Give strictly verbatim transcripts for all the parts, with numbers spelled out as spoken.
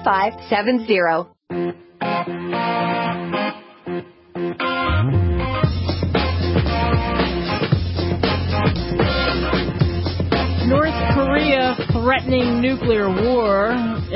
five seven zero. North Korea threatening nuclear war.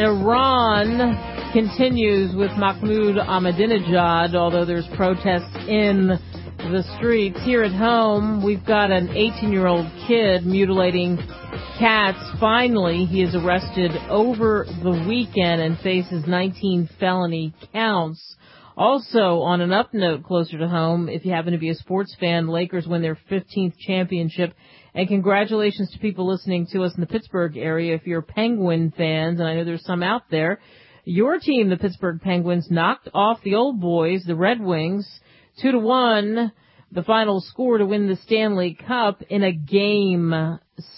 Iran continues with Mahmoud Ahmadinejad, although there's protests in the streets. Here at home, we've got an eighteen-year-old kid mutilating cats. Finally, he is arrested over the weekend and faces nineteen felony counts. Also, on an up note closer to home, if you happen to be a sports fan, Lakers win their fifteenth championship. And congratulations to people listening to us in the Pittsburgh area. If you're Penguin fans, and I know there's some out there, your team, the Pittsburgh Penguins, knocked off the old boys, the Red Wings, two to one, the final score to win the Stanley Cup in a game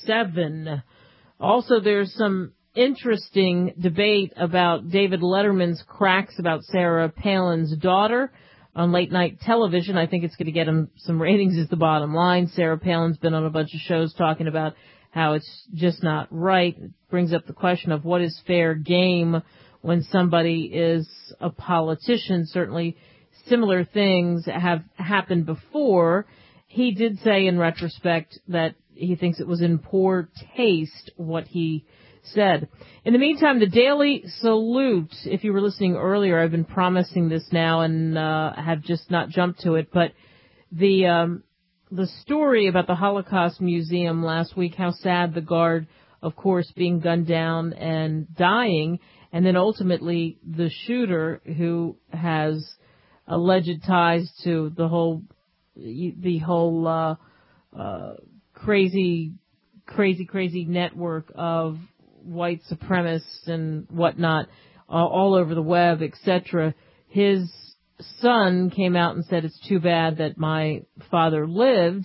seven. Also, there's some interesting debate about David Letterman's cracks about Sarah Palin's daughter on late night television. I think it's going to get him some ratings is the bottom line. Sarah Palin's been on a bunch of shows talking about how it's just not right. It brings up the question of what is fair game when somebody is a politician. Certainly similar things have happened before. He did say in retrospect that he thinks it was in poor taste what he said. In the meantime, the Daily Salute, if you were listening earlier, I've been promising this now and uh, have just not jumped to it, but the um, the story about the Holocaust Museum last week, how sad the guard, of course, being gunned down and dying, and then ultimately the shooter who has alleged ties to the whole the whole uh, uh, crazy, crazy, crazy network of white supremacists and whatnot uh, all over the web, et cetera. His son came out and said, it's too bad that my father lived,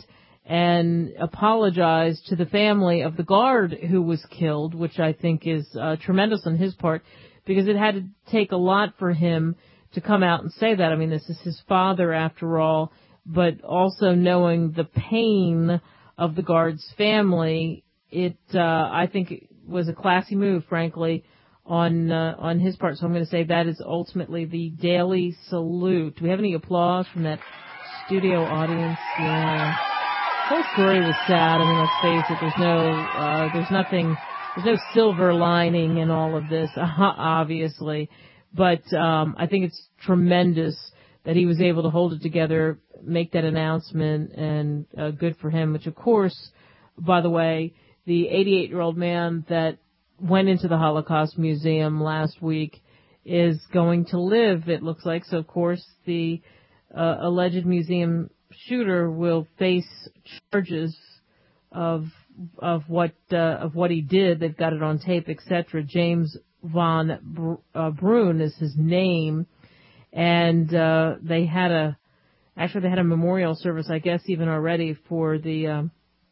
and apologized to the family of the guard who was killed, which I think is uh, tremendous on his part, because it had to take a lot for him to come out and say that. I mean, this is his father after all, but also knowing the pain of the guard's family, it, uh, I think it was a classy move, frankly, on, uh, on his part. So I'm going to say that is ultimately the Daily Salute. Do we have any applause from that studio audience? Yeah. The whole story was sad. I mean, let's face it, there's no, uh, there's nothing, there's no silver lining in all of this, obviously. But, um, I think it's tremendous that he was able to hold it together, make that announcement, and, uh, good for him, which of course, by the way, the eighty-eight-year-old man that went into the Holocaust Museum last week is going to live, it looks like. So, of course, the uh, alleged museum shooter will face charges of of what uh, of what he did. They've got it on tape, et cetera. James von Br- uh, Brunn is his name, and uh, they had a actually they had a memorial service, I guess, even already for the. Um,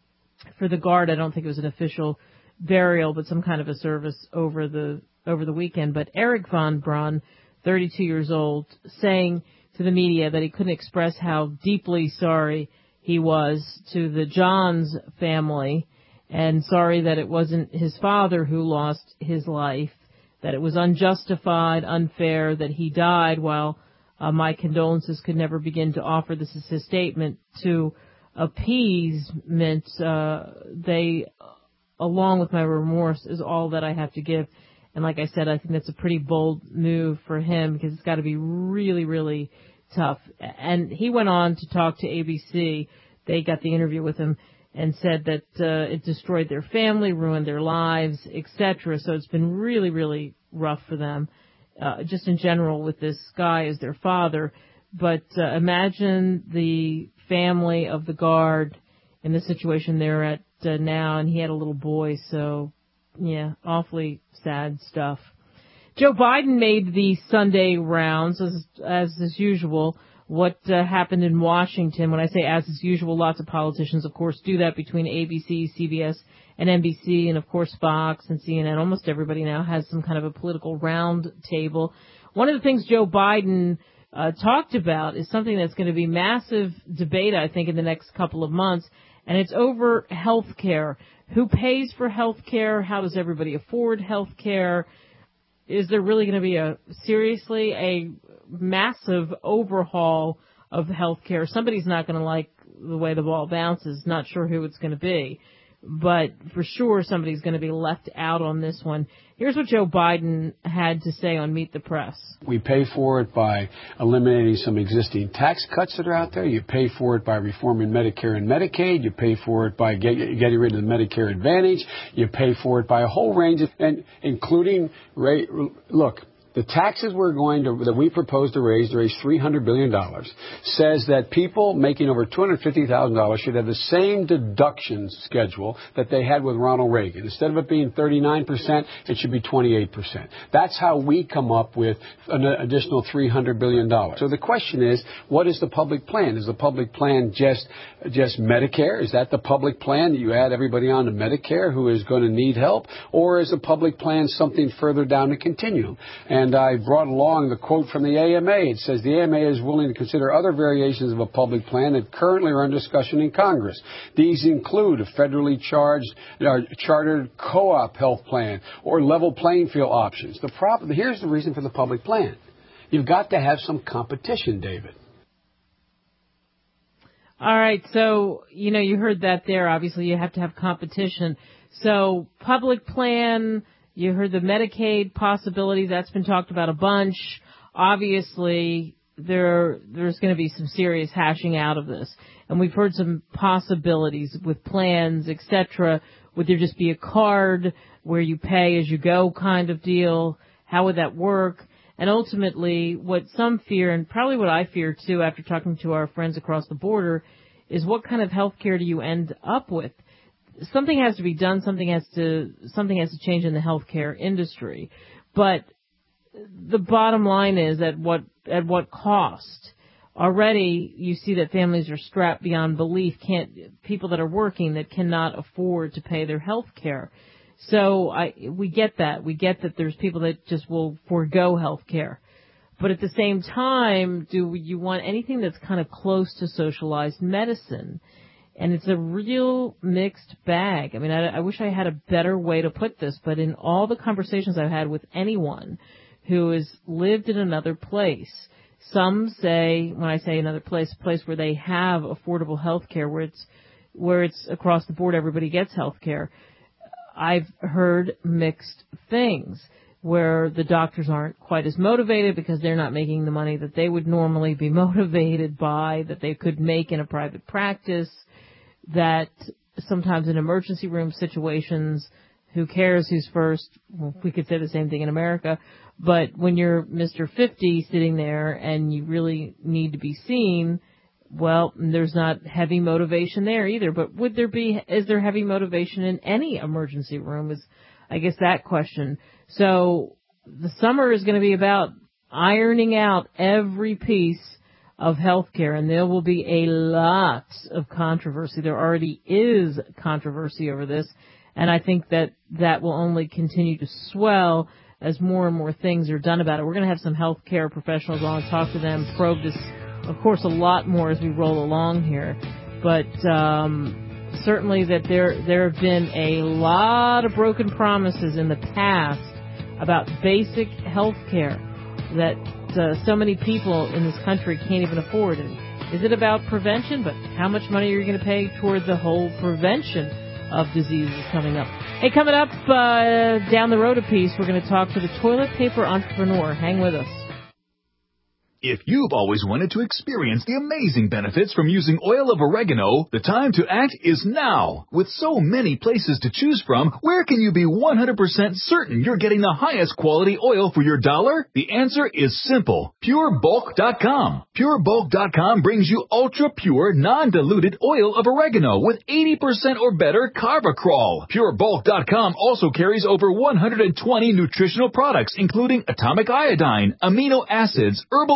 For the guard. I don't think it was an official burial, but some kind of a service over the over the weekend. But Eric von Brunn, thirty-two years old, saying to the media that he couldn't express how deeply sorry he was to the Johns family, and sorry that it wasn't his father who lost his life, that it was unjustified, unfair, that he died while uh, my condolences could never begin to offer. This is his statement to appeasement. Uh, they, along with my remorse, is all that I have to give. And like I said, I think that's a pretty bold move for him, because it's got to be really, really tough. And he went on to talk to A B C. They got the interview with him and said that uh, it destroyed their family, ruined their lives, et cetera. So it's been really, really rough for them, uh, just in general, with this guy as their father. But uh, imagine the family of the guard in the situation they're at uh, now, and he had a little boy, so yeah, awfully sad stuff. Joe Biden made the Sunday rounds, as, as is usual. What uh, happened in Washington, when I say as is usual, lots of politicians, of course, do that between A B C, C B S, and N B C, and of course Fox and C N N. Almost everybody now has some kind of a political round table. One of the things Joe Biden uh, talked about is something that's going to be massive debate, I think, in the next couple of months, and it's over health care. Who pays for health care? How does everybody afford health care? is there really going to be a, seriously, a massive overhaul of healthcare? Somebody's not going to like the way the ball bounces. Not sure who it's going to be. But for sure, somebody's going to be left out on this one. Here's what Joe Biden had to say on Meet the Press. We pay for it by eliminating some existing tax cuts that are out there. You pay for it by reforming Medicare and Medicaid. You pay for it by get, getting rid of the Medicare Advantage. You pay for it by a whole range of, and including, look, the taxes we're going to, that we propose to raise, to raise three hundred billion dollars, says that people making over two hundred fifty thousand dollars should have the same deduction schedule that they had with Ronald Reagan. Instead of it being thirty-nine percent, it should be twenty-eight percent. That's how we come up with an additional three hundred billion dollars. So the question is, what is the public plan? Is the public plan just, just Medicare? Is that the public plan? You add everybody on to Medicare who is going to need help? Or is the public plan something further down the continuum? And And I brought along the quote from the A M A. It says the A M A is willing to consider other variations of a public plan that currently are under discussion in Congress. These include a federally charged, uh, chartered co-op health plan or level playing field options. The problem, here's the reason for the public plan. You've got to have some competition, David. All right. So, you know, you heard that there. Obviously, you have to have competition. So public plan. You heard the Medicaid possibility. That's been talked about a bunch. Obviously, there there's going to be some serious hashing out of this. And we've heard some possibilities with plans, et cetera. Would there just be a card where you pay as you go kind of deal? How would that work? And ultimately, what some fear, and probably what I fear too after talking to our friends across the border, is what kind of health care do you end up with? Something has to be done. Something has to something has to change in the healthcare industry. But the bottom line is at what at what cost? Already, you see that families are strapped beyond belief. Can't people that are working that cannot afford to pay their health care. So I we get that. We get that there's people that just will forego health care. But at the same time, do you want anything that's kind of close to socialized medicine? And it's a real mixed bag. I mean, I, I wish I had a better way to put this, but in all the conversations I've had with anyone who has lived in another place, some say, when I say another place, a place where they have affordable health care, where it's, where it's across the board, everybody gets health care. I've heard mixed things where the doctors aren't quite as motivated because they're not making the money that they would normally be motivated by, that they could make in a private practice. That sometimes in emergency room situations, who cares who's first? Well, we could say the same thing in America. But when you're Mister fifty sitting there and you really need to be seen, well, there's not heavy motivation there either. But would there be, is there heavy motivation in any emergency room is, I guess, that question. So the summer is going to be about ironing out every piece of healthcare, and there will be a lot of controversy. There already is controversy over this, and I think that that will only continue to swell as more and more things are done about it. We're going to have some healthcare professionals on and talk to them, probe this, of course, a lot more as we roll along here. But um, certainly that there there have been a lot of broken promises in the past about basic healthcare that Uh, so many people in this country can't even afford it. Is it about prevention? But how much money are you going to pay toward the whole prevention of diseases coming up? Hey, coming up uh, down the road a piece, we're going to talk to the toilet paper entrepreneur. Hang with us. If you've always wanted to experience the amazing benefits from using oil of oregano, the time to act is now. With so many places to choose from, where can you be one hundred percent certain you're getting the highest quality oil for your dollar? The answer is simple. Pure Bulk dot com. Pure Bulk dot com brings you ultra-pure, non-diluted oil of oregano with eighty percent or better Carvacrol. Pure Bulk dot com also carries over one hundred twenty nutritional products, including atomic iodine, amino acids, herbal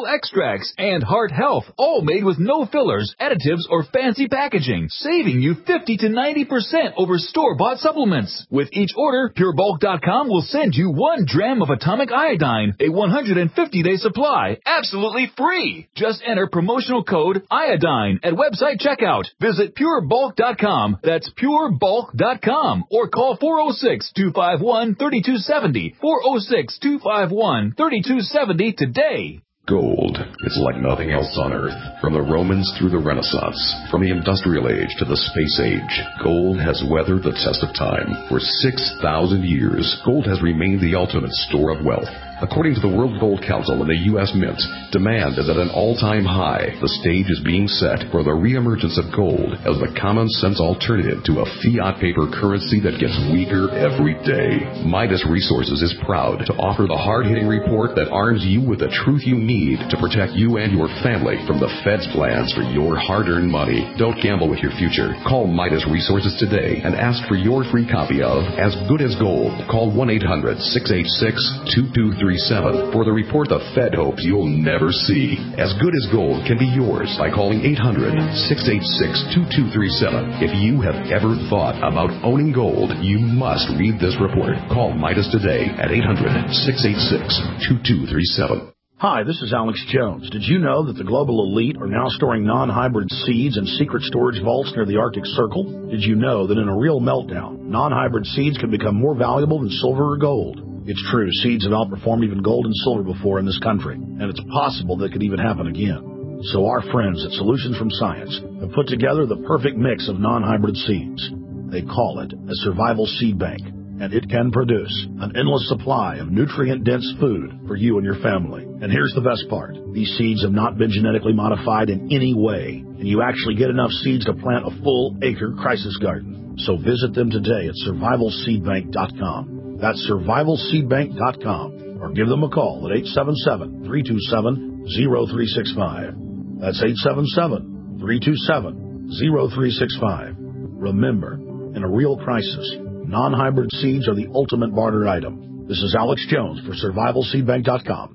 extracts, and heart health, all made with no fillers, additives, or fancy packaging, saving you fifty to ninety percent over store-bought supplements. With each order, Pure Bulk dot com will send you one dram of atomic iodine, a one hundred fifty day supply, absolutely free. Just enter promotional code iodine at website checkout. Visit Pure Bulk dot com. That's Pure Bulk dot com. Or call four oh six, two five one, three two seven oh, four oh six, two five one, three two seven oh today. Gold is like nothing else on Earth. From the Romans through the Renaissance, from the Industrial Age to the Space Age, gold has weathered the test of time. For six thousand years, gold has remained the ultimate store of wealth. According to the World Gold Council and the U S Mint, demand is at an all-time high. The stage is being set for the reemergence of gold as the common-sense alternative to a fiat paper currency that gets weaker every day. Midas Resources is proud to offer the hard-hitting report that arms you with the truth you need to protect you and your family from the Fed's plans for your hard-earned money. Don't gamble with your future. Call Midas Resources today and ask for your free copy of As Good as Gold. Call one eight hundred, six eight six, two two three seven for the report the Fed hopes you'll never see. As Good as Gold can be yours by calling eight hundred, six eight six, two two three seven. If you have ever thought about owning gold, you must read this report. Call Midas today at eight hundred, six eight six, two two three seven. Hi, this is Alex Jones. Did you know that the global elite are now storing non-hybrid seeds in secret storage vaults near the Arctic Circle? Did you know that in a real meltdown, non-hybrid seeds can become more valuable than silver or gold? It's true, seeds have outperformed even gold and silver before in this country, and it's possible that could even happen again. So our friends at Solutions from Science have put together the perfect mix of non-hybrid seeds. They call it a survival seed bank, and it can produce an endless supply of nutrient-dense food for you and your family. And here's the best part. These seeds have not been genetically modified in any way, and you actually get enough seeds to plant a full-acre crisis garden. So visit them today at survival seed bank dot com. That's survival seed bank dot com, or give them a call at eight seven seven, three two seven, zero three six five. That's eight seven seven, three two seven, zero three six five. Remember, in a real crisis, non-hybrid seeds are the ultimate barter item. This is Alex Jones for survival seed bank dot com.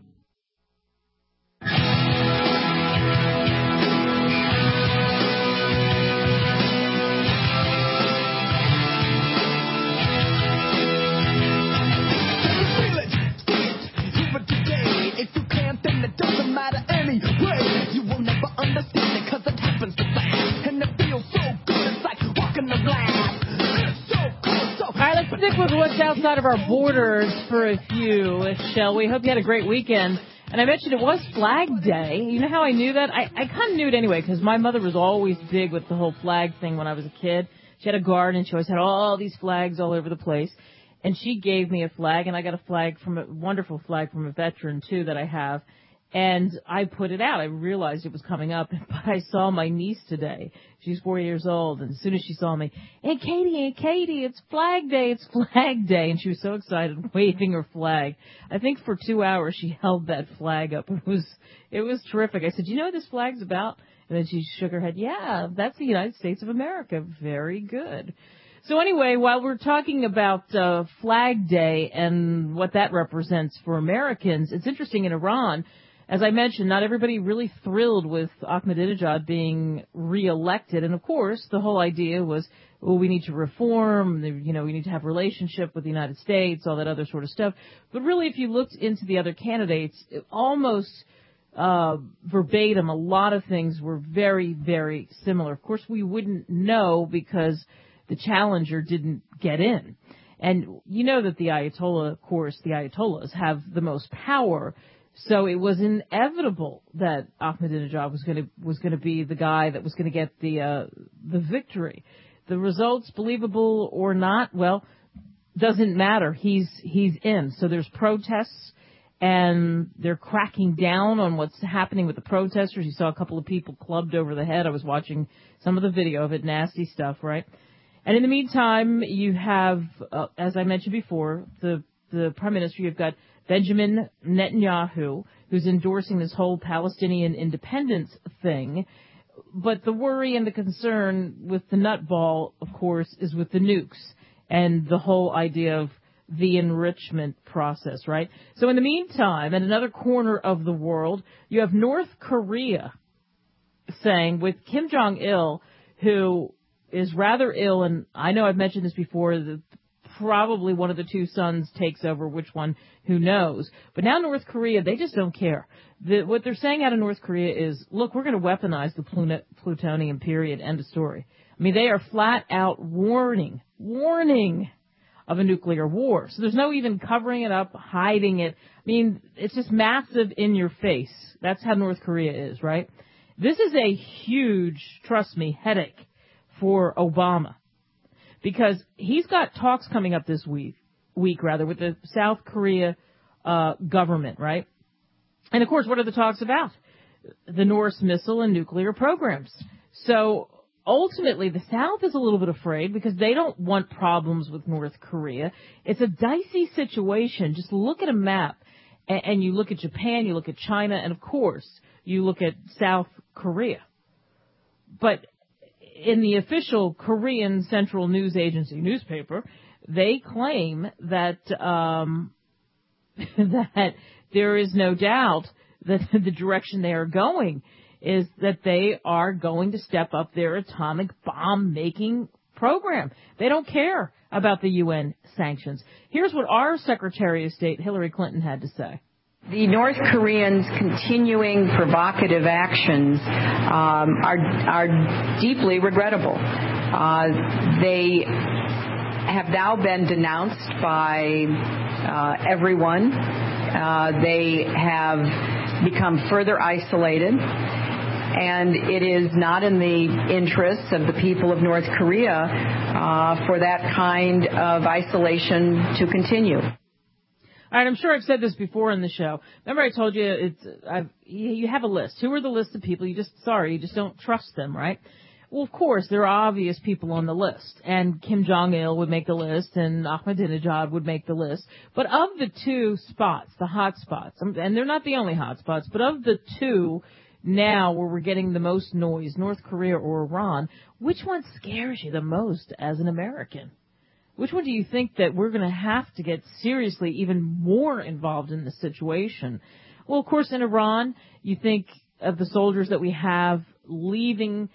With what's outside of our borders for a few, shall we? Hope you had a great weekend. And I mentioned it was Flag Day. You know how I knew that? I, I kind of knew it anyway because my mother was always big with the whole flag thing when I was a kid. She had a garden. She always had all these flags all over the place. And she gave me a flag, and I got a flag from a wonderful flag from a veteran, too, that I have. And I put it out. I realized it was coming up, but I saw my niece today. She's four years old, and as soon as she saw me, Aunt Katie, Aunt Katie, it's Flag Day, it's Flag Day. And she was so excited, waving her flag. I think for two hours she held that flag up. It was, it was terrific. I said, you know what this flag's about? And then she shook her head. Yeah, that's the United States of America. Very good. So anyway, while we're talking about uh, Flag Day and what that represents for Americans, it's interesting in Iran. As I mentioned, not everybody really thrilled with Ahmadinejad being reelected. And, of course, the whole idea was, well, we need to reform, you know, we need to have a relationship with the United States, all that other sort of stuff. But really, if you looked into the other candidates, it almost uh, verbatim, a lot of things were very, very similar. Of course, we wouldn't know because the challenger didn't get in. And you know that the Ayatollah, of course, the Ayatollahs have the most power. So it was inevitable that Ahmadinejad was going to was going to be the guy that was going to get the uh, the victory. The results, believable or not, well, doesn't matter. He's he's in. So there's protests, and they're cracking down on what's happening with the protesters. You saw a couple of people clubbed over the head. I was watching some of the video of it. Nasty stuff, right? And in the meantime, you have, uh, as I mentioned before, the the prime minister. You've got Benjamin Netanyahu, who's endorsing this whole Palestinian independence thing. But the worry and the concern with the nutball, of course, is with the nukes and the whole idea of the enrichment process, right? So in the meantime, in another corner of the world, you have North Korea saying with Kim Jong-il, who is rather ill, and I know I've mentioned this before, that probably one of the two sons takes over, which one, who knows. But now North Korea, they just don't care. The, what they're saying out of North Korea is, look, we're going to weaponize the plut- plutonium, period, end of story. I mean, they are flat out warning, warning of a nuclear war. So there's no even covering it up, hiding it. I mean, it's just massive in your face. That's how North Korea is, right? This is a huge, trust me, headache for Obama, because he's got talks coming up this week, week rather, with the South Korea uh, government, right? And of course, what are the talks about? The Norse missile and nuclear programs. So ultimately, the South is a little bit afraid because they don't want problems with North Korea. It's a dicey situation. Just look at a map, and, and you look at Japan, you look at China, and of course, you look at South Korea. But in the official Korean Central News Agency newspaper, they claim that um, that there is no doubt that the direction they are going is that they are going to step up their atomic bomb-making program. They don't care about the U N sanctions. Here's what our Secretary of State, Hillary Clinton, had to say. The North Koreans' continuing provocative actions um, are, are deeply regrettable. Uh, they have now been denounced by uh, everyone. Uh, they have become further isolated. And it is not in the interests of the people of North Korea uh, for that kind of isolation to continue. All right, I'm sure I've said this before in the show. Remember I told you it's I've, you have a list. Who are the list of people? You just, sorry, you just don't trust them, right? Well, of course, there are obvious people on the list. And Kim Jong-il would make the list, and Ahmadinejad would make the list. But of the two spots, the hot spots, and they're not the only hot spots, but of the two now where we're getting the most noise, North Korea or Iran, which one scares you the most as an American? Which one do you think that we're going to have to get seriously even more involved in this situation? Well, of course, in Iran, you think of the soldiers that we have leaving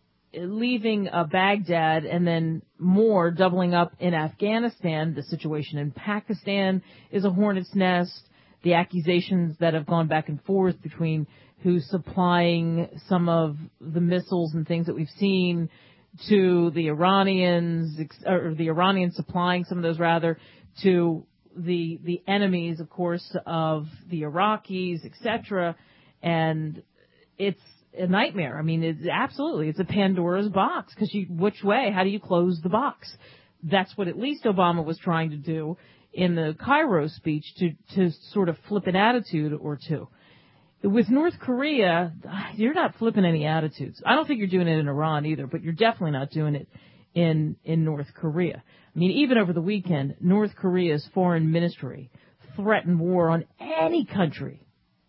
leaving uh, Baghdad, and then more doubling up in Afghanistan. The situation in Pakistan is a hornet's nest. The accusations that have gone back and forth between who's supplying some of the missiles and things that we've seen to the Iranians, or the Iranians supplying some of those rather to the the enemies, of course, of the Iraqis, et cetera. And it's a nightmare. I mean, it's absolutely, it's a Pandora's box, because you, which way? How do you close the box? That's what at least Obama was trying to do in the Cairo speech, to to sort of flip an attitude or two. With North Korea, you're not flipping any attitudes. I don't think you're doing it in Iran either, but you're definitely not doing it in in North Korea. I mean, even over the weekend, North Korea's foreign ministry threatened war on any country.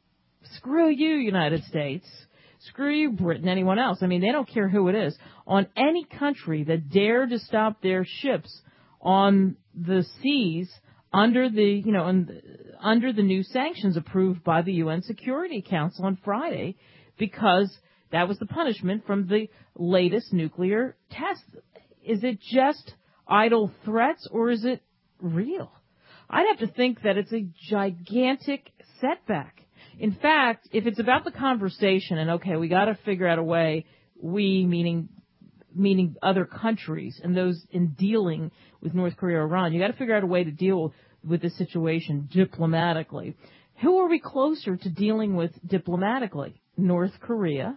Screw you, United States. Screw you, Britain, anyone else. I mean, they don't care who it is. On any country that dare to stop their ships on the seas under the, you know, under the new sanctions approved by the U N Security Council on Friday, because that was the punishment from the latest nuclear test. Is it just idle threats, or is it real? I'd have to think that it's a gigantic setback. In fact, if it's about the conversation, and okay, we got to figure out a way, we meaning meaning other countries and those in dealing with North Korea or Iran, you got to figure out a way to deal with the situation diplomatically. Who are we closer to dealing with diplomatically, North Korea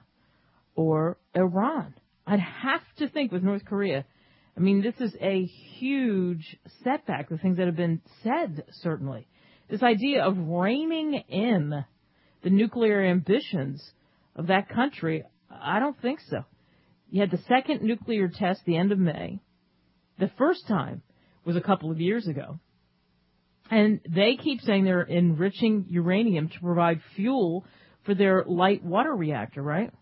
or Iran? I'd have to think with North Korea. I mean, this is a huge setback, the things that have been said, certainly. This idea of reining in the nuclear ambitions of that country, I don't think so. You had the second nuclear test the end of May. The first time was a couple of years ago. And they keep saying they're enriching uranium to provide fuel for their light water reactor, right?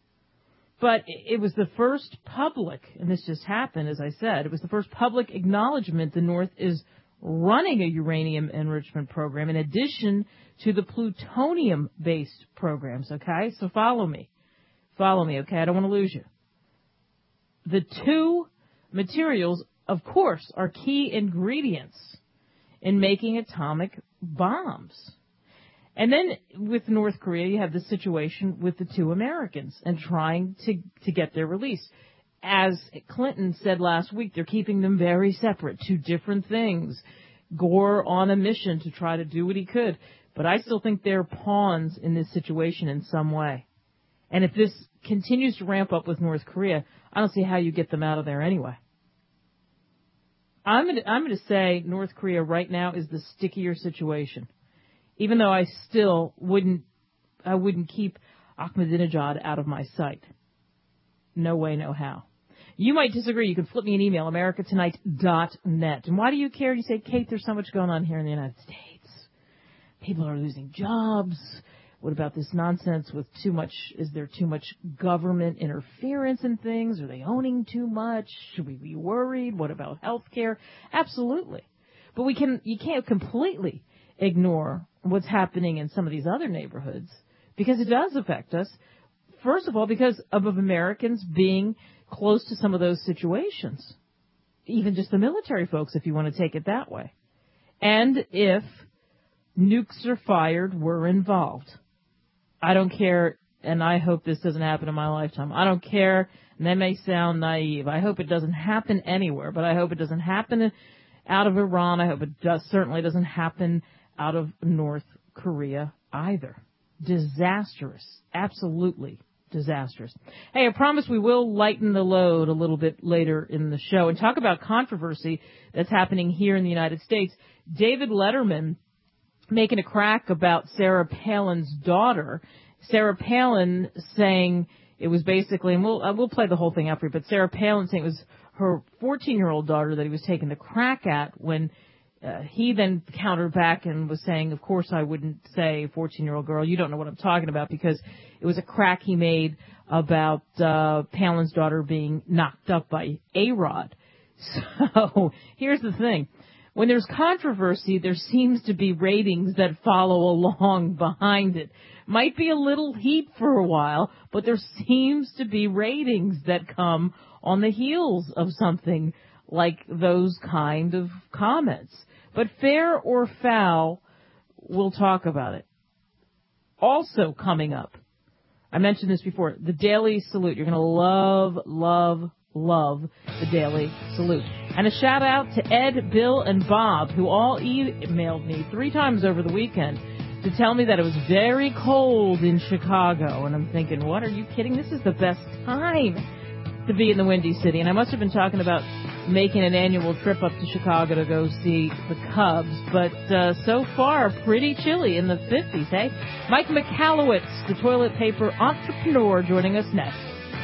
But it was the first public, and this just happened, as I said, it was the first public acknowledgement the North is running a uranium enrichment program in addition to the plutonium-based programs, okay? So follow me. Follow me, okay? I don't want to lose you. The two materials, of course, are key ingredients in making atomic bombs. And then with North Korea, you have the situation with the two Americans and trying to, to get their release. As Clinton said last week, they're keeping them very separate, two different things. Gore on a mission to try to do what he could. But I still think they're pawns in this situation in some way. And if this continues to ramp up with North Korea, I don't see how you get them out of there anyway. I'm going to, I'm going to say North Korea right now is the stickier situation. Even though I still wouldn't, I wouldn't keep Ahmadinejad out of my sight. No way, no how. You might disagree. You can flip me an email, america tonight dot net. And why do you care? You say, Kate, there's so much going on here in the United States. People are losing jobs. What about this nonsense with too much, is there too much government interference in things? Are they owning too much? Should we be worried? What about health care? Absolutely. But we can, you can't completely ignore what's happening in some of these other neighborhoods because it does affect us. First of all, because of Americans being close to some of those situations. Even just the military folks, if you want to take it that way. And if nukes are fired, we're involved. I don't care, and I hope this doesn't happen in my lifetime. I don't care, and that may sound naive. I hope it doesn't happen anywhere, but I hope it doesn't happen out of Iran. I hope it does, certainly doesn't happen out of North Korea either. Disastrous. Absolutely disastrous. Hey, I promise we will lighten the load a little bit later in the show and talk about controversy that's happening here in the United States. David Letterman making a crack about Sarah Palin's daughter. Sarah Palin saying it was basically, and we'll, uh, we'll play the whole thing out for you, but Sarah Palin saying it was her fourteen-year-old daughter that he was taking the crack at when uh, he then countered back and was saying, of course I wouldn't say fourteen-year-old girl. You don't know what I'm talking about because it was a crack he made about uh, Palin's daughter being knocked up by A-Rod. So here's the thing. When there's controversy, there seems to be ratings that follow along behind it. Might be a little heat for a while, but there seems to be ratings that come on the heels of something like those kind of comments. But fair or foul, we'll talk about it. Also coming up, I mentioned this before, the Daily Salute. You're going to love, love, love the Daily Salute. And a shout out to Ed, Bill, and Bob, who all emailed me three times over the weekend to tell me that it was very cold in Chicago. And I'm thinking, what, are you kidding? This is the best time to be in the Windy City. And I must have been talking about making an annual trip up to Chicago to go see the Cubs. But uh, so far, pretty chilly in the fifties, hey? Mike Michalowicz, the toilet paper entrepreneur, joining us next.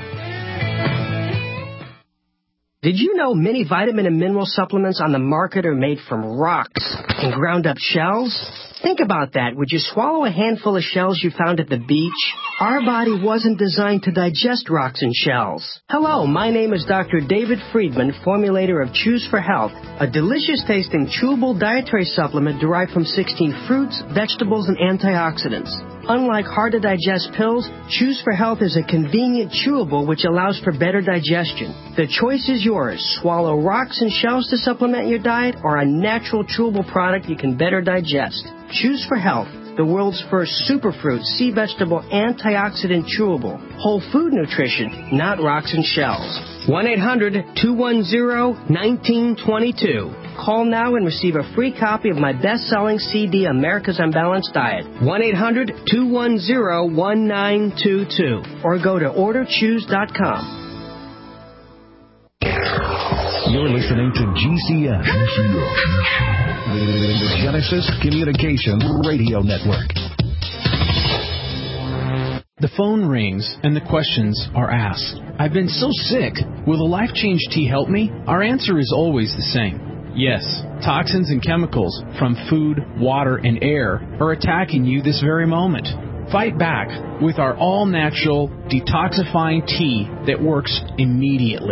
Did you know many vitamin and mineral supplements on the market are made from rocks and ground up shells? Think about that. Would you swallow a handful of shells you found at the beach? Our body wasn't designed to digest rocks and shells. Hello, my name is Doctor David Friedman, formulator of Choose for Health, a delicious-tasting chewable dietary supplement derived from sixteen fruits, vegetables, and antioxidants. Unlike hard-to-digest pills, Choose for Health is a convenient chewable which allows for better digestion. The choice is yours. Swallow rocks and shells to supplement your diet or a natural chewable product you can better digest. Choose for Health, the world's first superfruit, sea vegetable, antioxidant chewable. Whole food nutrition, not rocks and shells. one eight hundred two one zero one nine two two. Call now and receive a free copy of my best-selling C D, America's Unbalanced Diet. one eight hundred two one zero one nine two two. Or go to order choose dot com. You're listening to G C N, G C N. The Genesis Communications Radio Network. The phone rings and the questions are asked. I've been so sick. Will the Life Change Tea help me? Our answer is always the same. Yes, toxins and chemicals from food, water, and air are attacking you this very moment. Fight back with our all-natural detoxifying tea that works immediately.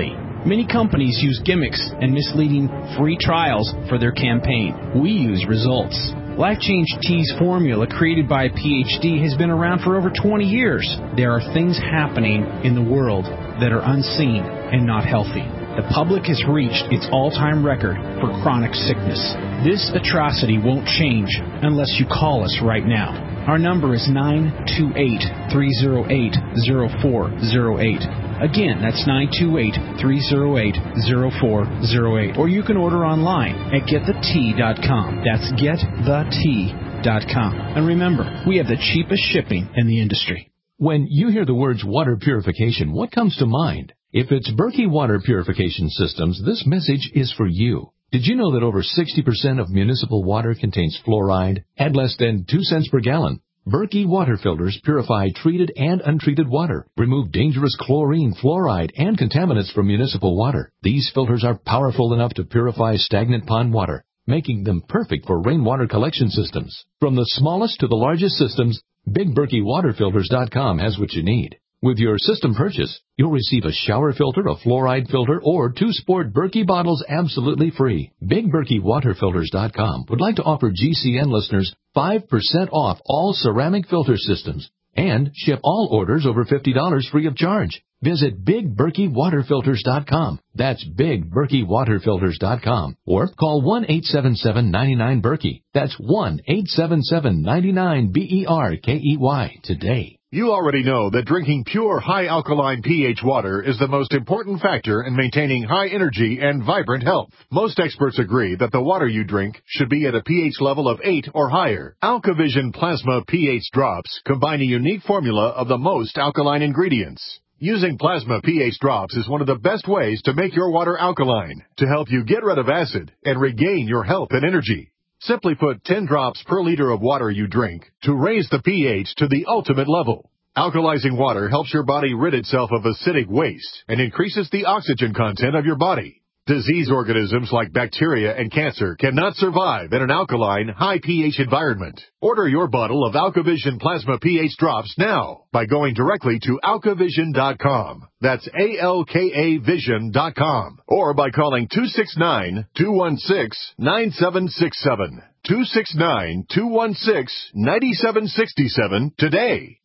Many companies use gimmicks and misleading free trials for their campaign. We use results. Life Change Tea's formula, created by a P H D, has been around for over twenty years. There are things happening in the world that are unseen and not healthy. The public has reached its all-time record for chronic sickness. This atrocity won't change unless you call us right now. Our number is nine two eight, three oh eight, oh four oh eight. Again, that's nine two eight, three oh eight, oh four oh eight. Or you can order online at get the tea dot com. That's get the tea dot com. And remember, we have the cheapest shipping in the industry. When you hear the words water purification, what comes to mind? If it's Berkey Water Purification Systems, this message is for you. Did you know that over sixty percent of municipal water contains fluoride at less than two cents per gallon? Berkey water filters purify treated and untreated water, remove dangerous chlorine, fluoride, and contaminants from municipal water. These filters are powerful enough to purify stagnant pond water, making them perfect for rainwater collection systems. From the smallest to the largest systems, Big Berkey Water Filters dot com has what you need. With your system purchase, you'll receive a shower filter, a fluoride filter, or two sport Berkey bottles absolutely free. Big Berkey Water Filters dot com would like to offer G C N listeners five percent off all ceramic filter systems and ship all orders over fifty dollars free of charge. Visit Big Berkey Water Filters dot com. That's Big Berkey Water Filters dot com. Or call one eight seven seven, nine nine, Berkey. That's one eight seven seven, nine nine, B E R K E Y today. You already know that drinking pure, high-alkaline pH water is the most important factor in maintaining high energy and vibrant health. Most experts agree that the water you drink should be at a pH level of eight or higher. AlkaVision Plasma pH drops combine a unique formula of the most alkaline ingredients. Using Plasma pH drops is one of the best ways to make your water alkaline, to help you get rid of acid and regain your health and energy. Simply put ten drops per liter of water you drink to raise the pH to the ultimate level. Alkalizing water helps your body rid itself of acidic waste and increases the oxygen content of your body. Disease organisms like bacteria and cancer cannot survive in an alkaline, high pH environment. Order your bottle of AlkaVision Plasma pH drops now by going directly to alka vision dot com. That's A L K A vision dot com. Or by calling two six nine, two one six, nine seven six seven. two six nine, two one six, nine seven six seven today.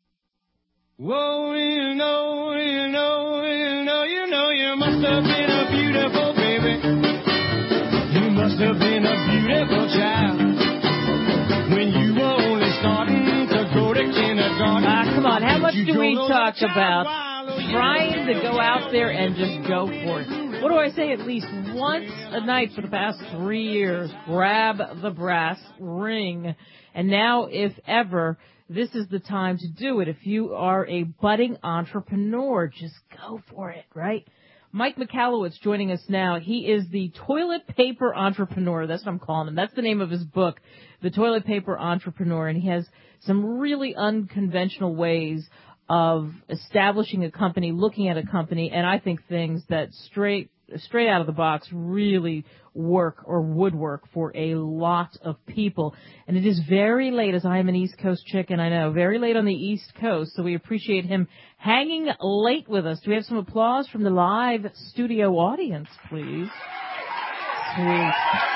Whoa, you know, you know, you know, you know, you must have been a beautiful baby. You must have been a beautiful child when you were only starting to go to kindergarten. Ah, come on, how much do we talk about trying to go out there and just go for it? What do I say? At least once a night for the past three years, grab the brass ring. And now, if ever, this is the time to do it. If you are a budding entrepreneur, just go for it, right? Mike Michalowicz joining us now. He is the toilet paper entrepreneur. That's what I'm calling him. That's the name of his book, The Toilet Paper Entrepreneur. And he has some really unconventional ways of establishing a company, looking at a company, and I think things that straight straight out of the box really work or would work for a lot of people. And it is very late, as I am an East Coast chick, and I know, very late on the East Coast, so we appreciate him hanging late with us. Do we have some applause from the live studio audience, please? Sweet.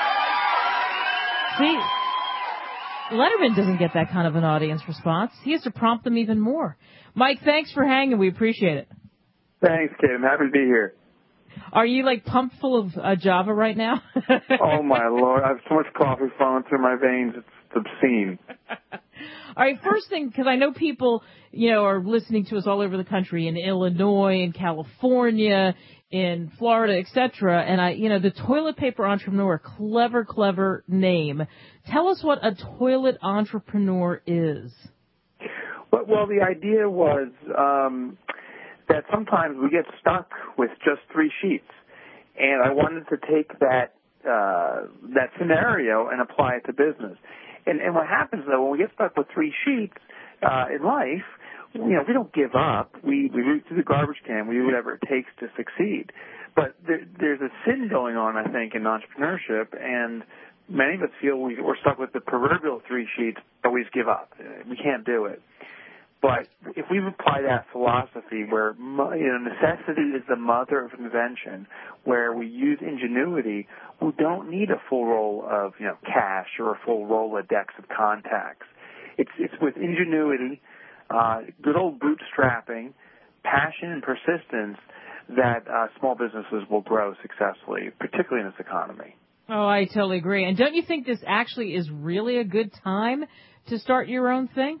See, Letterman doesn't get that kind of an audience response. He has to prompt them even more. Mike, thanks for hanging. We appreciate it. Thanks, Kate. I'm happy to be here. Are you, like, pumped full of uh, Java right now? Oh, my Lord. I have so much coffee flowing through my veins. It's obscene. All right, first thing, because I know people, you know, are listening to us all over the country, in Illinois, in California, in Florida, et cetera. And, I, you know, the toilet paper entrepreneur, clever, clever name. Tell us what a toilet entrepreneur is. Well, well the idea was... Um, that sometimes we get stuck with just three sheets. And I wanted to take that uh, that scenario and apply it to business. And, and what happens, though, when we get stuck with three sheets uh, in life, you know, we don't give up. We, we root through the garbage can. We do whatever it takes to succeed. But there, there's a sin going on, I think, in entrepreneurship, and many of us feel we, we're stuck with the proverbial three sheets, always give up. We can't do it. But if we apply that philosophy where, you know, necessity is the mother of invention, where we use ingenuity, we don't need a full roll of, you know, cash or a full Rolodex of contacts. It's it's with ingenuity, uh, good old bootstrapping, passion and persistence that uh, small businesses will grow successfully, particularly in this economy. Oh, I totally agree. And don't you think this actually is really a good time to start your own thing?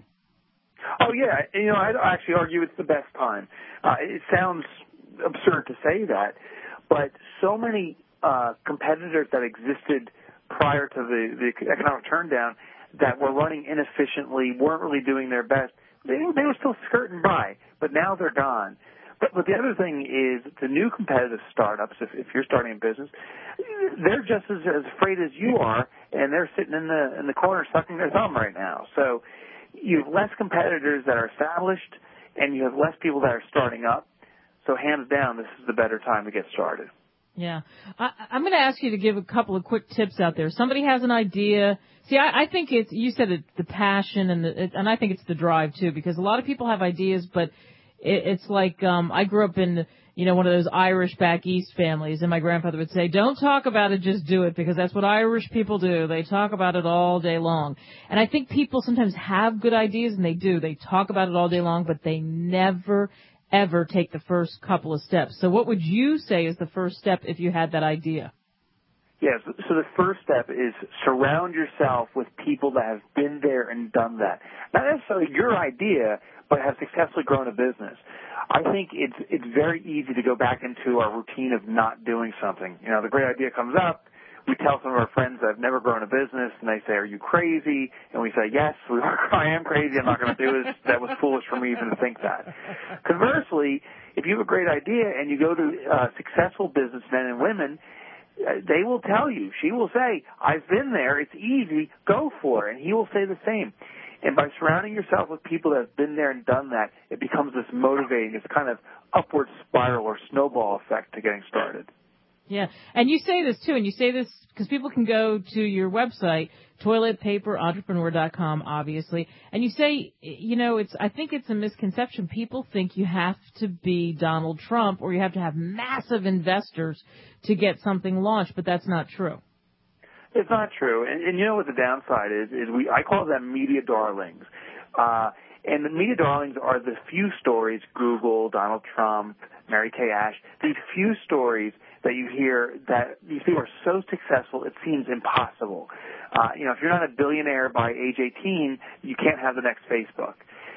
Oh, yeah. You know, I'd actually argue it's the best time. Uh, it sounds absurd to say that, but so many uh, competitors that existed prior to the, the economic turndown that were running inefficiently, weren't really doing their best, they, they were still skirting by, but now they're gone. But, but the other thing is the new competitive startups, if, if you're starting a business, they're just as, as afraid as you are, and they're sitting in the in the corner sucking their thumb right now. So you have less competitors that are established, and you have less people that are starting up. So hands down, this is the better time to get started. Yeah. I, I'm going to ask you to give a couple of quick tips out there. Somebody has an idea. See, I, I think it's, you said it, the passion, and the, it, and I think it's the drive, too, because a lot of people have ideas, but it, it's like um, I grew up in, you know, one of those Irish back east families, and my grandfather would say, don't talk about it, just do it, because that's what Irish people do. They talk about it all day long. And I think people sometimes have good ideas, and they do. They talk about it all day long, but they never, ever take the first couple of steps. So what would you say is the first step if you had that idea? Yes, so the first step is surround yourself with people that have been there and done that. Not necessarily your idea, but have successfully grown a business. I think it's it's very easy to go back into our routine of not doing something. You know, the great idea comes up, we tell some of our friends that have never grown a business, and they say, are you crazy? And we say, yes, we are, I am crazy, I'm not going to do this. That was foolish for me even to think that. Conversely, if you have a great idea and you go to uh, successful businessmen and women, they will tell you, she will say, I've been there, it's easy, go for it. And he will say the same. And by surrounding yourself with people that have been there and done that, it becomes this motivating, this kind of upward spiral or snowball effect to getting started. Yeah, and you say this, too, and you say this because people can go to your website, toilet paper entrepreneur dot com, obviously, and you say, you know, it's. I think it's a misconception. People think you have to be Donald Trump or you have to have massive investors to get something launched, but that's not true. It's not true, and, and you know what the downside is? Is we I call them media darlings. Uh, And the media darlings are the few stories, Google, Donald Trump, Mary Kay Ash, these few stories that you hear that these people are so successful it seems impossible. Uh, you know, if you're not a billionaire by age eighteen, you can't have the next Facebook.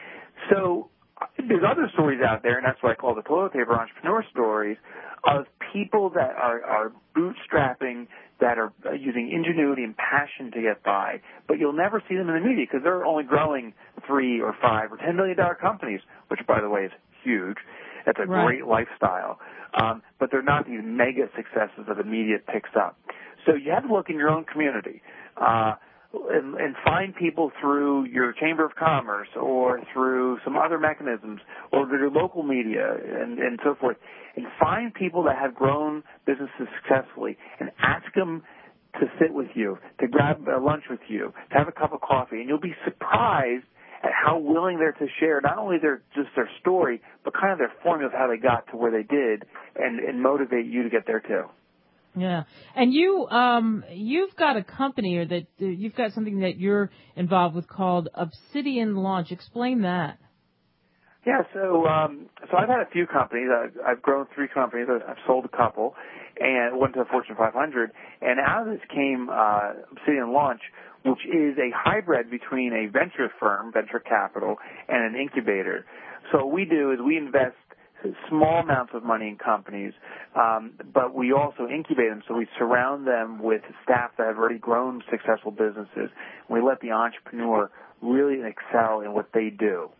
So there's other stories out there, and that's what I call the toilet paper entrepreneur stories, of people that are, are bootstrapping, that are using ingenuity and passion to get by, but you'll never see them in the media because they're only growing three or five or ten million dollar companies, which, by the way, is huge. That's a right. great lifestyle. Um, but they're not these mega successes that the media picks up. So you have to look in your own community uh, and, and find people through your Chamber of Commerce or through some other mechanisms or through your local media and, and so forth, and find people that have grown businesses successfully and ask them to sit with you, to grab a lunch with you, to have a cup of coffee, and you'll be surprised at how willing they're to share not only their just their story, but kind of their formula of how they got to where they did, and, and motivate you to get there too. Yeah, and you um you've got a company or that uh, you've got something that you're involved with called Obsidian Launch. Explain that. Yeah, so um, so I've had a few companies. I've, I've grown three companies. I've sold a couple, and went to the Fortune five hundred. And out of this came uh, Obsidian Launch, which is a hybrid between a venture firm, venture capital, and an incubator. So what we do is we invest small amounts of money in companies, um, but we also incubate them. So we surround them with staff that have already grown successful businesses. And we let the entrepreneur really excel in what they do.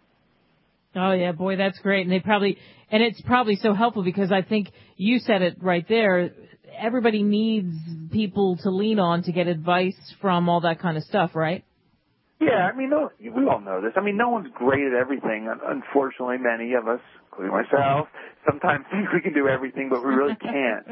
Oh, yeah, boy, that's great. And they probably, and it's probably so helpful because I think you said it right there. Everybody needs people to lean on to get advice from all that kind of stuff, right? Yeah, I mean, no, we all know this. I mean, no one's great at everything. Unfortunately, many of us, including myself, sometimes think we can do everything, but we really can't.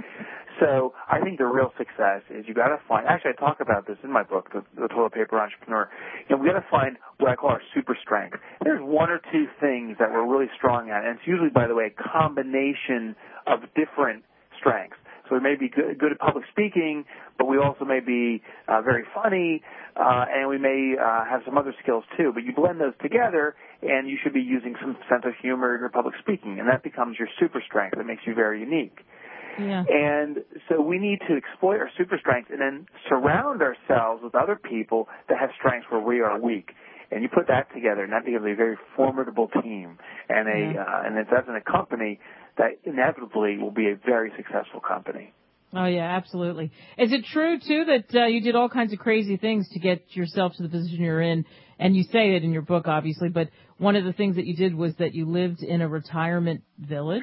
So I think the real success is you got to find. Actually, I talk about this in my book, The, the Toilet Paper Entrepreneur. You know, we got to find what I call our super strength. There's one or two things that we're really strong at, and it's usually, by the way, a combination of different strengths. So we may be good, good at public speaking, but we also may be uh, very funny, uh, and we may uh, have some other skills too. But you blend those together, and you should be using some sense of humor in your public speaking, and that becomes your super strength. That makes you very unique. Yeah. And so we need to exploit our super strengths and then surround ourselves with other people that have strengths where we are weak. And you put that together, and that becomes a very formidable team. And a yeah. uh, and if that's in a company, that inevitably will be a very successful company. Oh, yeah, absolutely. Is it true, too, that uh, you did all kinds of crazy things to get yourself to the position you're in? And you say it in your book, obviously, but one of the things that you did was that you lived in a retirement village?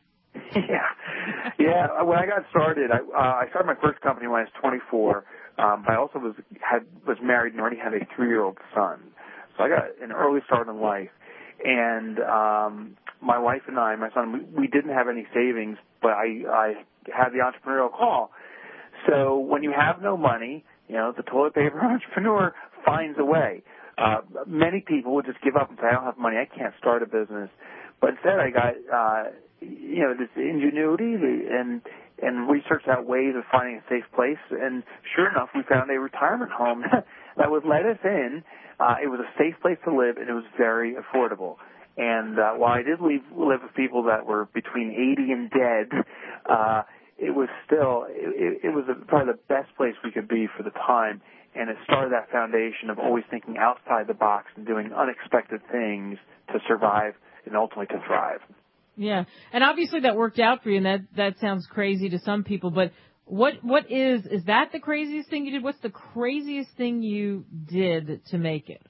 yeah. Yeah, when I got started, I, uh, I started my first company when I was twenty-four. Um, I also was had was married and already had a three-year-old son. So I got an early start in life. And um, my wife and I, my son, we, we didn't have any savings, but I, I had the entrepreneurial call. So when you have no money, you know, the toilet paper entrepreneur finds a way. Uh, many people would just give up and say, I don't have money, I can't start a business. But instead I got, uh, you know, this ingenuity and and researched out ways of finding a safe place. And sure enough, we found a retirement home that would let us in. Uh, it was a safe place to live, and it was very affordable. And uh, while I did leave, live with people that were between eighty and dead, uh, it was still, it, it was a, probably the best place we could be for the time. And it started that foundation of always thinking outside the box and doing unexpected things to survive and ultimately to thrive. Yeah, and obviously that worked out for you, and that, that sounds crazy to some people, but what what is, is that the craziest thing you did? What's the craziest thing you did to make it?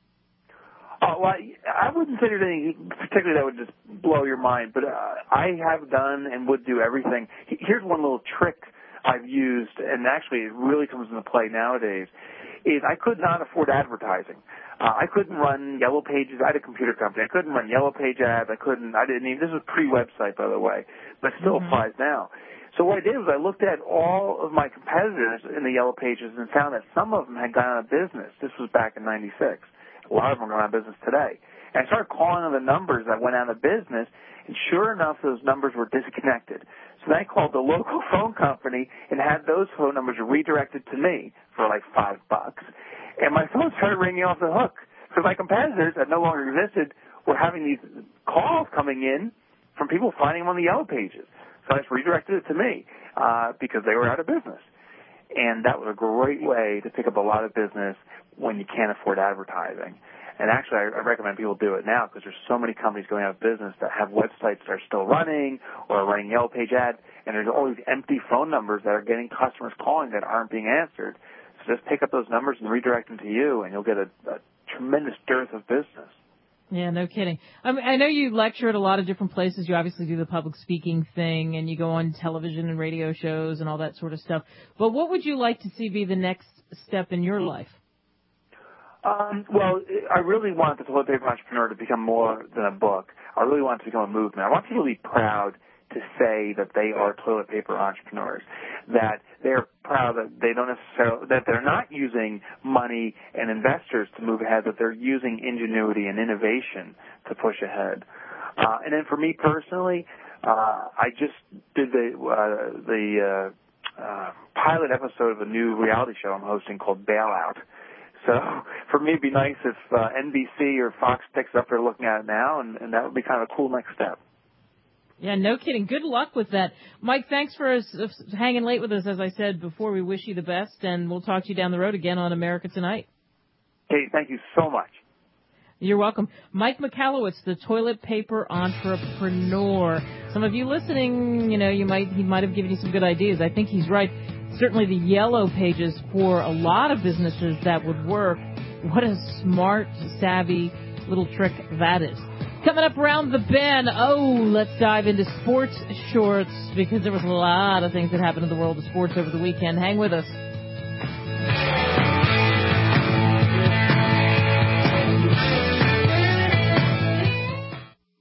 Uh, well, I wouldn't say there's anything particularly that would just blow your mind, but uh, I have done and would do everything. Here's one little trick I've used, and actually it really comes into play nowadays, is I could not afford advertising. Uh, I couldn't run Yellow Pages. I had a computer company. I couldn't run Yellow Page ads. I couldn't, I didn't even, this was pre-website, by the way, but it still mm-hmm. applies now. So what I did was I looked at all of my competitors in the Yellow Pages and found that some of them had gone out of business. This was back in ninety-six. A lot of them are going out of business today. And I started calling on the numbers that went out of business, and sure enough, those numbers were disconnected. So then I called the local phone company and had those phone numbers redirected to me for like five bucks. And my phone started ringing off the hook because my competitors that no longer existed were having these calls coming in from people finding them on the Yellow Pages. So I just redirected it to me uh, because they were out of business. And that was a great way to pick up a lot of business when you can't afford advertising. And actually, I, I recommend people do it now because there's so many companies going out of business that have websites that are still running or are running Yellow Page ads, and there's all these empty phone numbers that are getting customers calling that aren't being answered. So just pick up those numbers and redirect them to you, and you'll get a, a tremendous dearth of business. Yeah, no kidding. I mean, I know you lecture at a lot of different places. You obviously do the public speaking thing, and you go on television and radio shows and all that sort of stuff. But what would you like to see be the next step in your life? Um, well, I really want the Toilet Paper Entrepreneur to become more than a book. I really want it to become a movement. I want people to be proud to say that they are toilet paper entrepreneurs, that they're proud that they don't necessarily, that they're not using money and investors to move ahead, that they're using ingenuity and innovation to push ahead. Uh, and then for me personally, uh, I just did the, uh, the, uh, uh, pilot episode of a new reality show I'm hosting called Bailout. So for me, it'd be nice if uh, N B C or Fox picks up, they're looking at it now, and, and that would be kind of a cool next step. Yeah, no kidding. Good luck with that. Mike, thanks for us, uh, hanging late with us, as I said before. We wish you the best, and we'll talk to you down the road again on America Tonight. Hey, thank you so much. You're welcome. Mike Michalowicz, the toilet paper entrepreneur. Some of you listening, you know, you might he might have given you some good ideas. I think he's right. Certainly the Yellow Pages for a lot of businesses that would work. What a smart, savvy little trick that is. Coming up around the bend, oh, let's dive into sports shorts because there was a lot of things that happened in the world of sports over the weekend. Hang with us.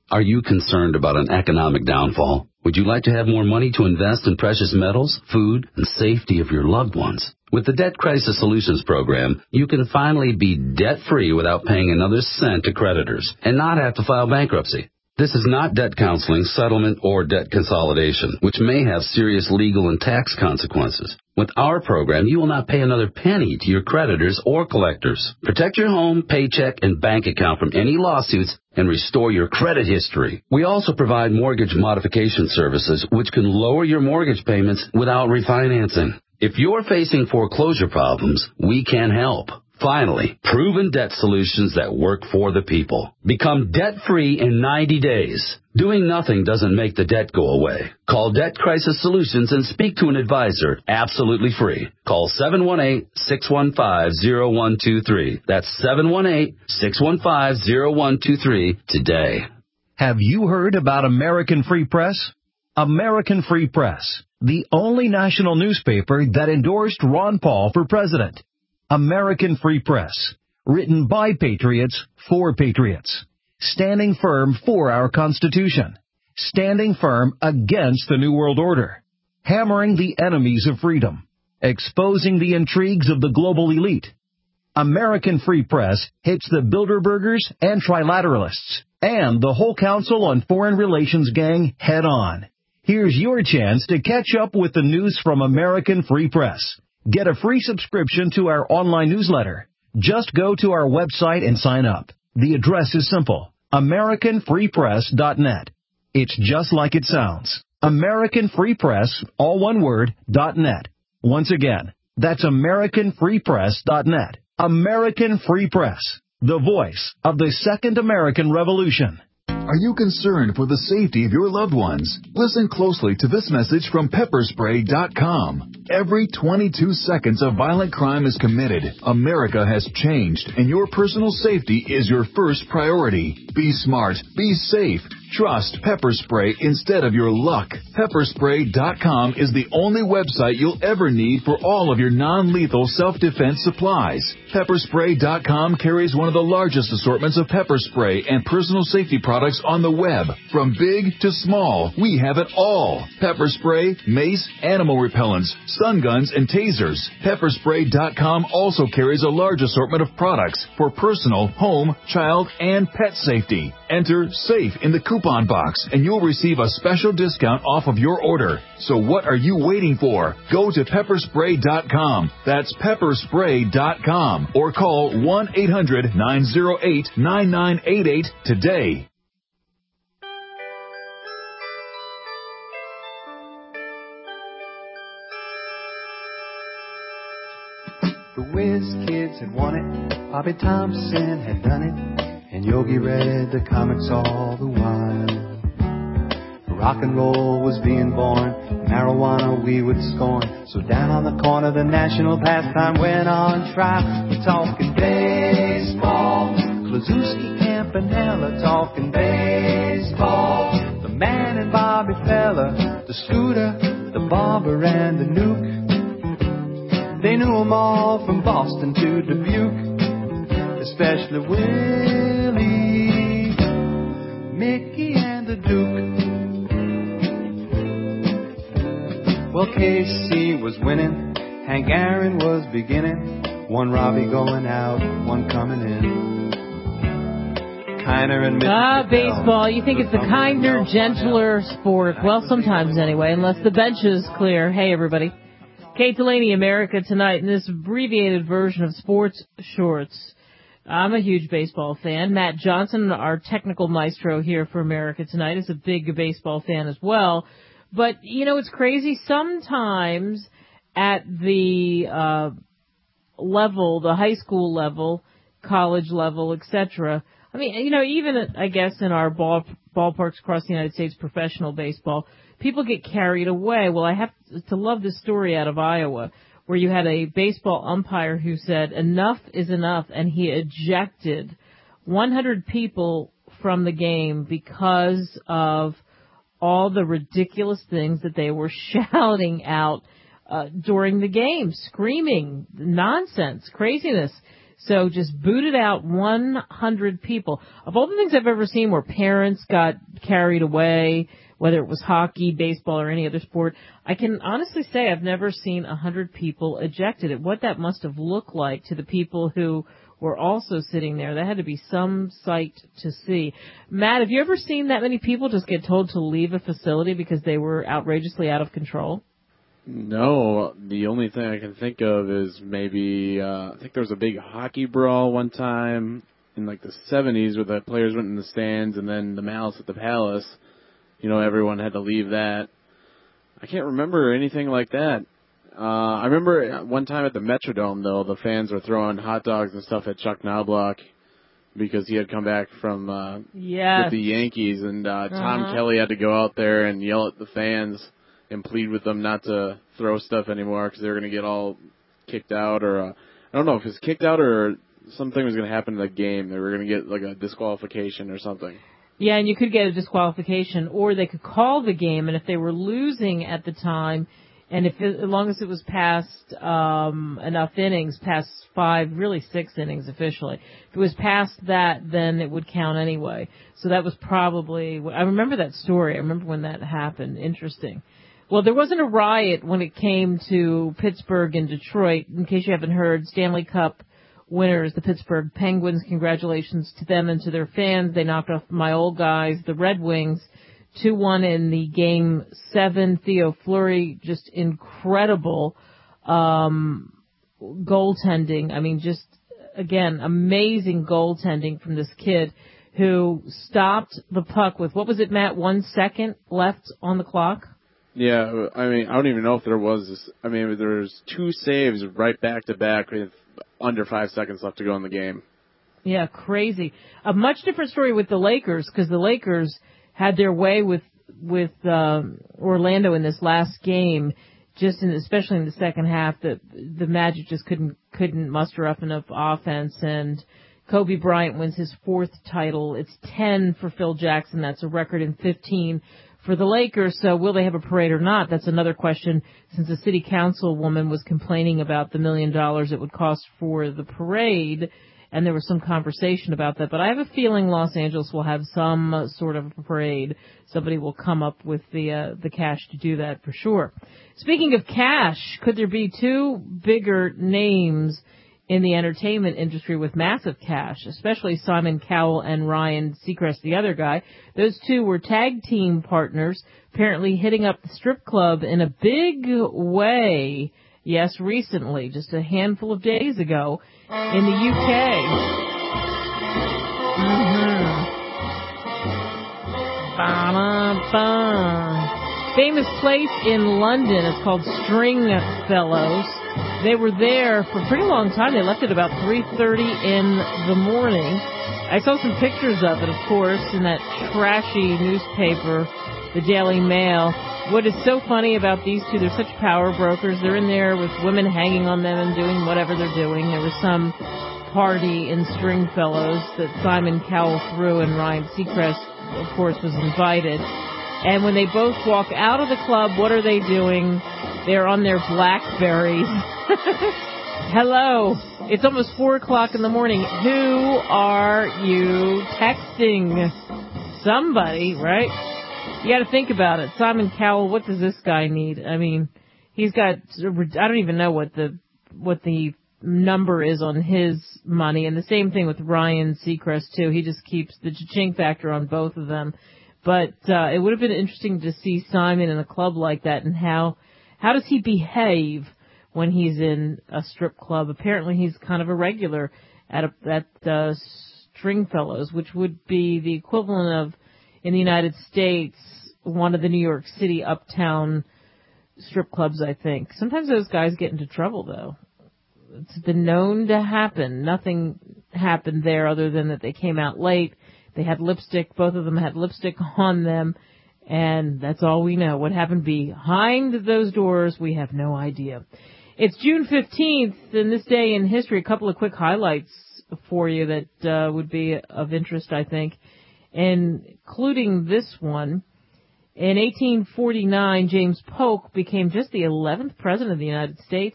Are you concerned about an economic downfall? Would you like to have more money to invest in precious metals, food, and safety of your loved ones? With the Debt Crisis Solutions Program, you can finally be debt-free without paying another cent to creditors and not have to file bankruptcy. This is not debt counseling, settlement, or debt consolidation, which may have serious legal and tax consequences. With our program, you will not pay another penny to your creditors or collectors. Protect your home, paycheck, and bank account from any lawsuits and restore your credit history. We also provide mortgage modification services, which can lower your mortgage payments without refinancing. If you're facing foreclosure problems, we can help. Finally, proven debt solutions that work for the people. Become debt-free in ninety days. Doing nothing doesn't make the debt go away. Call Debt Crisis Solutions and speak to an advisor absolutely free. Call seven one eight, six one five, zero one two three. That's seven one eight, six one five, zero one two three today. Have you heard about American Free Press? American Free Press, the only national newspaper that endorsed Ron Paul for president. American Free Press, written by patriots for patriots, standing firm for our Constitution, standing firm against the New World Order, hammering the enemies of freedom, exposing the intrigues of the global elite. American Free Press hits the Bilderbergers and Trilateralists and the whole Council on Foreign Relations gang head on. Here's your chance to catch up with the news from American Free Press. Get a free subscription to our online newsletter. Just go to our website and sign up. The address is simple, american free press dot net. It's just like it sounds. American Free Press, all one word, dot net. Once again, that's american free press dot net. American Free Press, the voice of the Second American Revolution. Are you concerned for the safety of your loved ones? Listen closely to this message from pepper spray dot com. Every twenty-two seconds a violent crime is committed. America has changed, and your personal safety is your first priority. Be smart. Be safe. Trust Pepper Spray instead of your luck. pepper spray dot com is the only website you'll ever need for all of your non-lethal self-defense supplies. pepper spray dot com carries one of the largest assortments of pepper spray and personal safety products on the web. From big to small, we have it all. Pepper spray, mace, animal repellents, stun guns, and tasers. pepper spray dot com also carries a large assortment of products for personal, home, child, and pet safety. Enter SAFE in the coupon box, and you'll receive a special discount off of your order. So what are you waiting for? Go to pepper spray dot com. That's pepper spray dot com. Or call one eight hundred, nine oh eight, nine nine eight eight today. The Whiz Kids had won it, Bobby Thompson had done it, and Yogi read the comics all the while. Rock and roll was being born, marijuana we would scorn. So down on the corner the national pastime went on trial. We're talking baseball, Klazuski, Campanella, talking baseball. The man and Bobby Fella, the Scooter, the Barber and the Nuke. They knew 'em all from Boston to Dubuque, especially Willie, Mickey and the Duke. Well, K C was winning, Hank Aaron was beginning, one Robbie going out, one coming in. Kiner and Ah, baseball. You think it's a kinder, gentler sport. Well, sometimes anyway, unless the bench is clear. Hey, everybody. Kate Delaney, America Tonight, in this abbreviated version of Sports Shorts. I'm a huge baseball fan. Matt Johnson, our technical maestro here for America Tonight, is a big baseball fan as well. But, you know, it's crazy. Sometimes at the uh level, the high school level, college level, et cetera, I mean, you know, even, I guess, in our ball ballparks across the United States, professional baseball, people get carried away. Well, I have to love this story out of Iowa, where you had a baseball umpire who said enough is enough, and he ejected one hundred people from the game because of all the ridiculous things that they were shouting out uh, during the game, screaming nonsense, craziness. So just booted out one hundred people. Of all the things I've ever seen where parents got carried away, whether it was hockey, baseball, or any other sport, I can honestly say I've never seen one hundred people ejected. At what that must have looked like to the people who were also sitting there. That had to be some sight to see. Matt, have you ever seen that many people just get told to leave a facility because they were outrageously out of control? No, the only thing I can think of is maybe, uh, I think there was a big hockey brawl one time in like the seventies where the players went in the stands and then the Malice at the Palace, you know, everyone had to leave that. I can't remember anything like that. Uh, I remember one time at the Metrodome, though, the fans were throwing hot dogs and stuff at Chuck Knobloch because he had come back from uh, yes. with the Yankees, and uh, Tom Uh-huh. Kelly had to go out there and yell at the fans and plead with them not to throw stuff anymore because they were going to get all kicked out, or uh, I don't know if it was kicked out or something was going to happen in the game. They were going to get like a disqualification or something. Yeah, and you could get a disqualification, or they could call the game, and if they were losing at the time, and if it, as long as it was past um, enough innings, past five, really six innings officially, if it was past that, then it would count anyway. So that was probably, I remember that story. I remember when that happened. Interesting. Well, there wasn't a riot when it came to Pittsburgh and Detroit. In case you haven't heard, Stanley Cup winners, the Pittsburgh Penguins. Congratulations to them and to their fans. They knocked off my old guys, the Red Wings, two one in the game seven. Theo Fleury, just incredible um, goaltending. I mean, just, again, amazing goaltending from this kid who stopped the puck with, what was it, Matt, one second left on the clock? Yeah, I mean, I don't even know if there was this. I mean, there's two saves right back to back with under five seconds left to go in the game. Yeah, crazy. A much different story with the Lakers, because the Lakers had their way with with um, Orlando in this last game, just in, especially in the second half. That the Magic just couldn't couldn't muster up enough offense, and Kobe Bryant wins his fourth title. It's ten for Phil Jackson. That's a record, in fifteen for the Lakers. So will they have a parade or not? That's another question, since a city councilwoman was complaining about the million dollars it would cost for the parade, and there was some conversation about that. But I have a feeling Los Angeles will have some uh, sort of a parade. Somebody will come up with the uh, the cash to do that for sure. Speaking of cash, could there be two bigger names in the entertainment industry with massive cash, especially Simon Cowell and Ryan Seacrest, the other guy? Those two were tag team partners, apparently hitting up the strip club in a big way. Yes, recently, just a handful of days ago in the U K. Mm-hmm. Ba-da-ba. Famous place in London is called Stringfellows. They were there for a pretty long time. They left at about three thirty in the morning. I saw some pictures of it, of course, in that trashy newspaper, the Daily Mail. What is so funny about these two, they're such power brokers. They're in there with women hanging on them and doing whatever they're doing. There was some party in Stringfellows that Simon Cowell threw, and Ryan Seacrest, of course, was invited. And when they both walk out of the club, what are they doing? They're on their Blackberries. Hello. It's almost four o'clock in the morning. Who are you texting? Somebody, right? You got to think about it. Simon Cowell, what does this guy need? I mean, he's got, I don't even know what the what the number is on his money. And the same thing with Ryan Seacrest, too. He just keeps the cha-ching factor on both of them. But uh, it would have been interesting to see Simon in a club like that, and how how does he behave when he's in a strip club. Apparently he's kind of a regular at a, at uh, Stringfellows, which would be the equivalent of, in the United States, one of the New York City uptown strip clubs, I think. Sometimes those guys get into trouble, though. It's been known to happen. Nothing happened there other than that they came out late. They had lipstick. Both of them had lipstick on them. And that's all we know. What happened behind those doors, we have no idea. It's June fifteenth, and this day in history, a couple of quick highlights for you that uh, would be of interest, I think, including this one. In eighteen forty-nine, James Polk became just the eleventh president of the United States.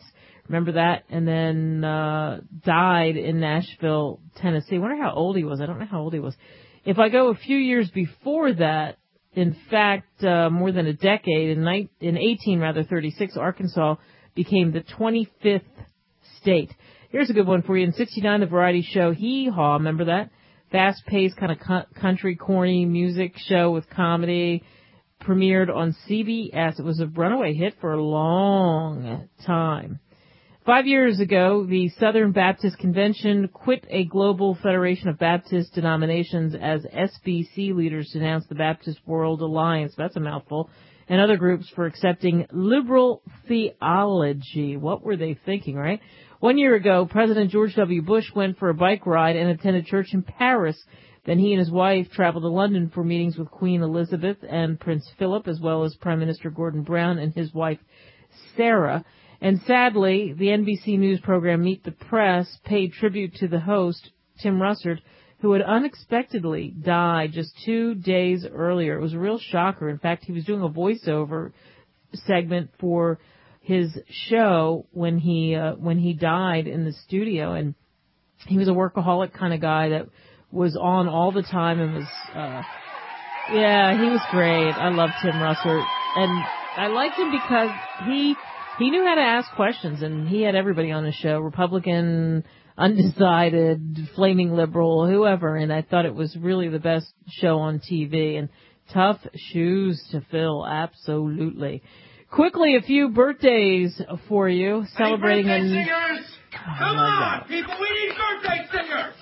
Remember that? And then uh died in Nashville, Tennessee. I wonder how old he was. I don't know how old he was. If I go a few years before that, in fact, uh, more than a decade, in, ni- in eighteen rather thirty-six, Arkansas became the twenty-fifth state. Here's a good one for you. In sixty-nine, the variety show Hee Haw, remember that? Fast-paced kind of co- country, corny music show with comedy, premiered on C B S. It was a runaway hit for a long time. Five years ago, the Southern Baptist Convention quit a global federation of Baptist denominations as S B C leaders denounced the Baptist World Alliance, that's a mouthful, and other groups for accepting liberal theology. What were they thinking, right? One year ago, President George W. Bush went for a bike ride and attended church in Paris. Then he and his wife traveled to London for meetings with Queen Elizabeth and Prince Philip, as well as Prime Minister Gordon Brown and his wife, Sarah. And sadly, the N B C News program Meet the Press paid tribute to the host, Tim Russert, who had unexpectedly died just two days earlier. It was a real shocker. In fact, he was doing a voiceover segment for his show when he uh, when he died in the studio, and he was a workaholic kind of guy that was on all the time and was uh yeah he was great. I loved Tim Russert, and I liked him because he he knew how to ask questions, and he had everybody on his show, Republican, undecided, flaming liberal, whoever, and I thought it was really the best show on T V, and tough shoes to fill, absolutely. Quickly, a few birthdays for you, celebrating Hey, birthday an... singers! Come on, people, we need birthday singers!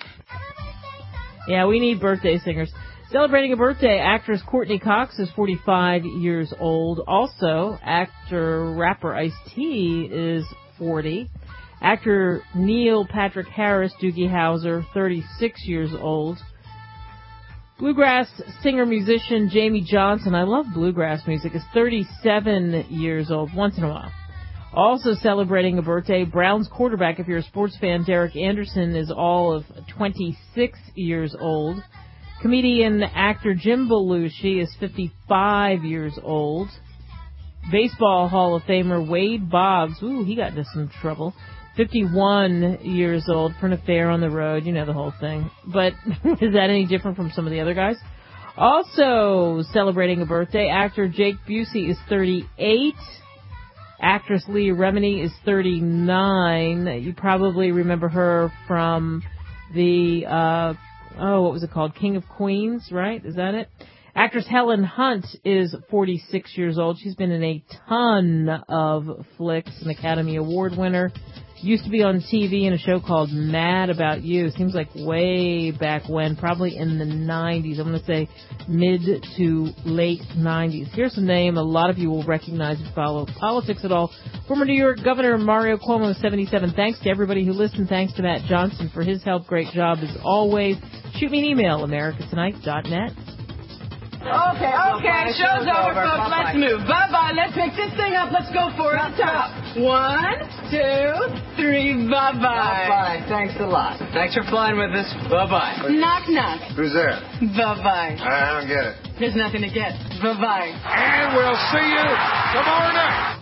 Yeah, we need birthday singers. Celebrating a birthday, actress Courtney Cox is forty-five years old. Also, actor, rapper Ice-T is forty. Actor Neil Patrick Harris, Doogie Howser, thirty-six years old. Bluegrass singer-musician Jamie Johnson, I love bluegrass music, is thirty-seven years old, once in a while. Also celebrating a birthday, Browns quarterback, if you're a sports fan, Derek Anderson, is all of twenty-six years old. Comedian actor Jim Belushi is fifty-five years old. Baseball Hall of Famer Wade Boggs, ooh, he got into some trouble, fifty-one years old for an affair on the road, you know the whole thing. But is that any different from some of the other guys? Also celebrating a birthday, actor Jake Busey is thirty-eight. Actress Leah Remini is thirty-nine. You probably remember her from the, uh, oh, what was it called? King of Queens, right? Is that it? Actress Helen Hunt is forty-six years old. She's been in a ton of flicks, an Academy Award winner. Used to be on T V in a show called Mad About You. Seems like way back when, probably in the nineties. I'm going to say mid to late nineties. Here's a name a lot of you will recognize if you follow politics at all. Former New York Governor Mario Cuomo, seventy-seven. Thanks to everybody who listened. Thanks to Matt Johnson for his help. Great job as always. Shoot me an email, america tonight dot net. Okay, okay, show's over, folks. Let's move. Bye-bye. Let's pick this thing up. Let's go for it. Top. One, two, three. Bye-bye. Bye-bye. Thanks a lot. Thanks for flying with us. Bye-bye. Knock, knock. Who's there? Bye-bye. I don't get it. There's nothing to get. Bye-bye. And we'll see you tomorrow night.